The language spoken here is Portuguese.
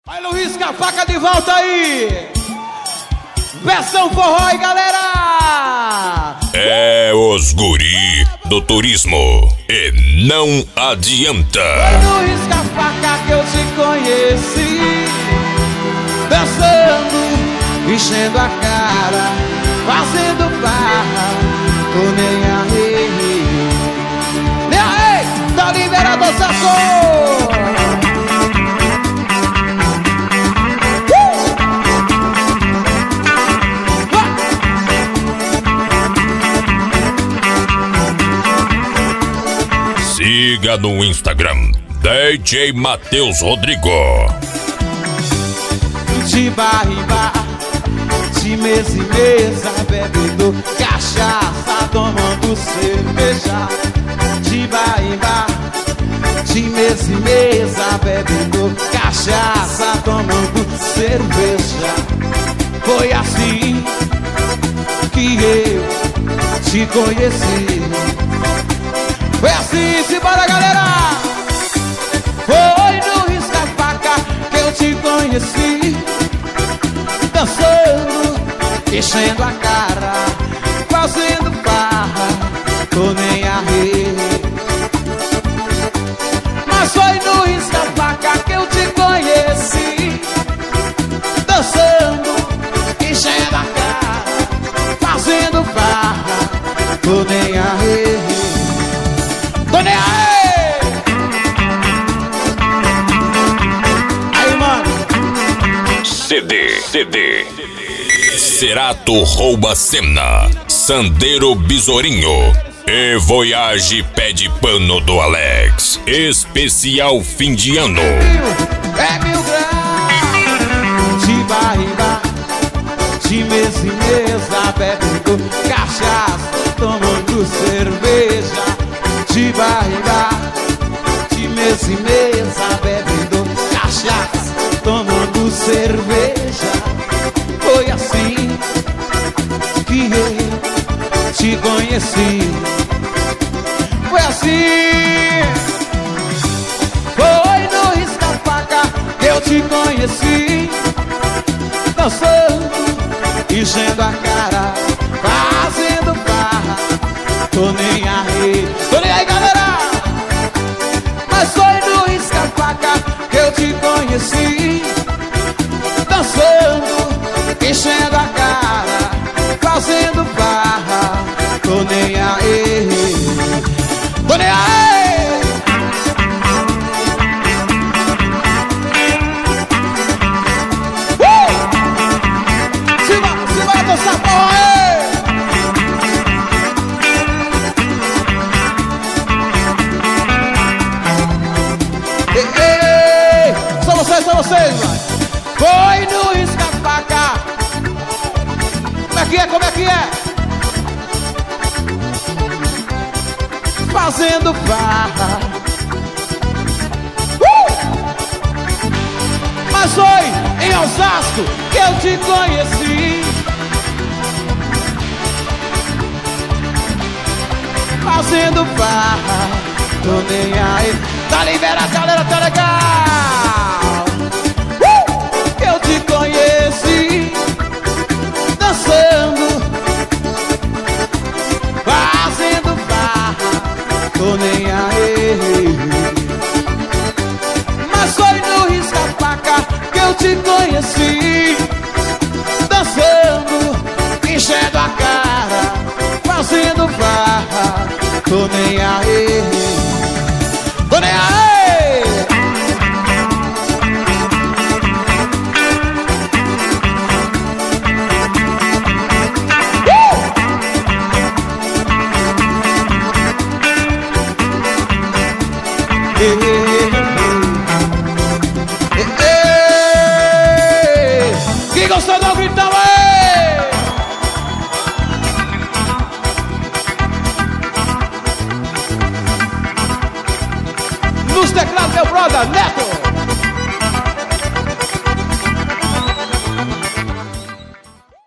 Vai, Luiz, com a faca de volta aí! Versão forró aí, galera! É os guri do turismo e não adianta. Vai, Luiz, com a faca que eu te conheci, dançando, enchendo a cara, fazendo barra, tô nem aí. Nem aí, tá liberado o sacou! Siga no Instagram DJ Matheus Rodrigo. De bar em bar, de mesa em mesa, bebendo cachaça, tomando cerveja. De bar em bar, de mesa em mesa, bebendo cachaça, tomando cerveja. Foi assim que eu te conheci. Foi assim, simbora, galera! Foi no risca-faca que eu te conheci, dançando, enchendo a cara, fazendo farra, tô nem aí. Mas foi no risca-faca que eu te conheci, dançando, enchendo a cara, fazendo farra, tô nem aí. Tô nem aí! Aí, mano! CD Cerato Rouba Semna, Sandeiro Besourinho e Voyage Pé de Pano do Alex. Especial fim de ano. É mil graus, de bar em bar, de mesa em mesa, bebendo cachaça, tomando cerveja. De bar em bar, de mesa em mesa, bebendo cachaça, tomando cerveja. Foi assim que eu te conheci. Foi assim. Foi no risca-faca que eu te conheci, dançando, enchendo a cara, fazendo farra, tô nem aí. Tô nem aí, galera! Mas foi no risca-faca que eu te conheci, dançando, enchendo a cara, fazendo farra, tô nem aí. Tô nem aí! Simbora dançar porra aí! São vocês, mano. Foi no risca-faca. Como é que é? Como é que é? Fazendo farra. Mas foi em Osasco que eu te conheci, fazendo farra, tô nem aí. Tá liberado, galera, tá legal. Eu te conheci, dançando, fazendo farra, tô nem aí. Mas foi no risca-faca que eu te conheci, dançando, enchendo a cara, fazendo farra, tô nem aí. Tô nem aí! Quem gostou não grita aí! Nos teclados, meu brother Neto!